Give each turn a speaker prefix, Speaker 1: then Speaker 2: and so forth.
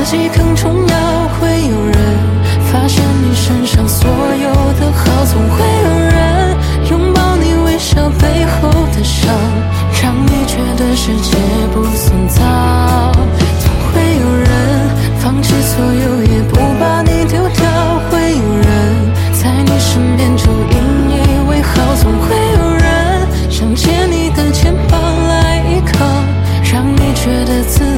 Speaker 1: 己更重要。会有人发现你身上所有的好，总会有人拥抱你微笑背后的伤，让你觉得世界不算糟。总会有人放弃所有也不把你丢掉，会有人在你身边就引以为豪，总会有人想借你的肩膀来依靠，让你觉得自